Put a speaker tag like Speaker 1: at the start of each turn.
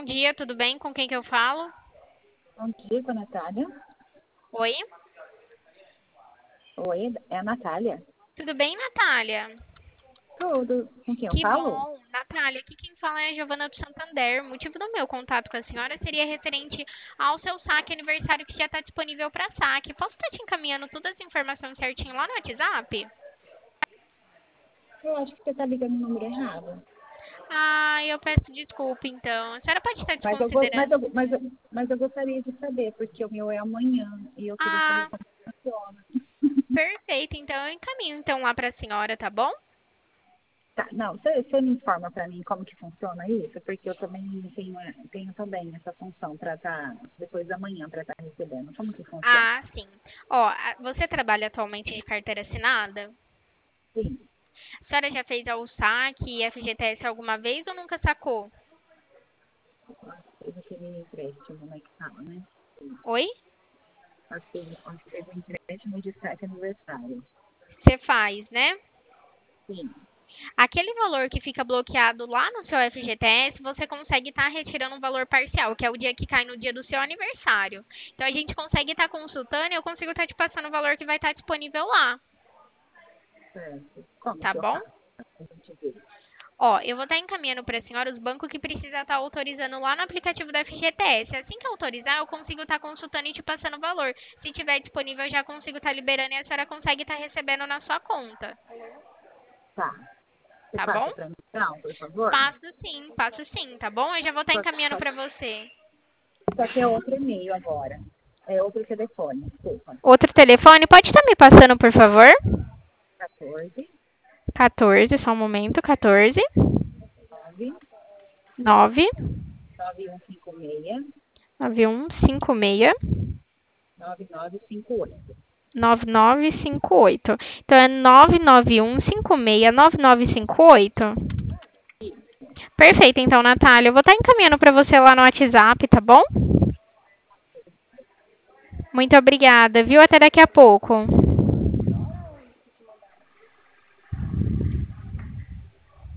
Speaker 1: Bom dia, tudo bem? Com quem que eu falo?
Speaker 2: Bom dia, com a Natália.
Speaker 1: Oi?
Speaker 2: Oi, é a Natália.
Speaker 1: Tudo bem, Natália?
Speaker 2: Tudo. Com quem eu
Speaker 1: Que
Speaker 2: falo?
Speaker 1: bom. Natália, aqui quem fala é a Giovana do Santander. O motivo do meu contato com a senhora seria referente ao seu saque aniversário que já está disponível para saque. Posso estar te encaminhando todas as informações certinho lá no WhatsApp?
Speaker 2: Eu acho que você está ligando o número errado.
Speaker 1: Ah, eu peço desculpa, então. A senhora pode estar
Speaker 2: Mas eu, go- mas,
Speaker 1: desconsiderando.
Speaker 2: eu, mas, eu, mas eu gostaria de saber, porque o meu é amanhã e eu queria saber
Speaker 1: Ah,
Speaker 2: como funciona.
Speaker 1: perfeito. Então eu encaminho então lá para a senhora, tá bom?
Speaker 2: Tá, não, você me informa para mim como que funciona isso? Porque eu também tenho também essa função para estar, depois da manhã, para estar recebendo. Como que funciona?
Speaker 1: Ah, sim. Ó, você trabalha atualmente de carteira assinada?
Speaker 2: Sim,
Speaker 1: A senhora já fez o saque FGTS alguma vez ou nunca sacou?
Speaker 2: fez aquele empréstimo, né, que fala, né? Sim.
Speaker 1: Oi?
Speaker 2: Acho que fez um empréstimo de 7 aniversário.
Speaker 1: Você faz, né?
Speaker 2: Sim.
Speaker 1: Aquele valor que fica bloqueado lá no seu FGTS, você consegue estar retirando um valor parcial, que é o dia que cai no dia do seu aniversário. Então a gente consegue estar consultando e eu consigo estar te passando o valor que vai estar disponível lá,
Speaker 2: Certo. Como
Speaker 1: tá
Speaker 2: que eu
Speaker 1: bom?
Speaker 2: faço? Pra gente ver.
Speaker 1: Ó, eu vou estar encaminhando para a senhora os bancos que precisa estar autorizando lá no aplicativo da FGTS. Assim que autorizar, eu consigo estar consultando e te passando o valor. Se tiver disponível, eu já consigo estar liberando e a senhora consegue estar recebendo na sua conta,
Speaker 2: Tá. Você
Speaker 1: tá bom?
Speaker 2: passa para mim, então, por favor?
Speaker 1: Passo sim, tá bom? Eu já vou estar
Speaker 2: Só,
Speaker 1: encaminhando
Speaker 2: só,
Speaker 1: para você.
Speaker 2: só que é outro e-mail agora. É outro telefone, desculpa.
Speaker 1: Outro telefone, pode estar me passando, por favor?
Speaker 2: 14
Speaker 1: 14, só um momento, 14
Speaker 2: 9
Speaker 1: 9
Speaker 2: 9156
Speaker 1: 9156
Speaker 2: 9958.
Speaker 1: 9958. Então é 991569958. Perfeito, então, Natália. Eu vou estar encaminhando para você lá no WhatsApp, tá bom? Muito obrigada, viu? Até daqui a pouco.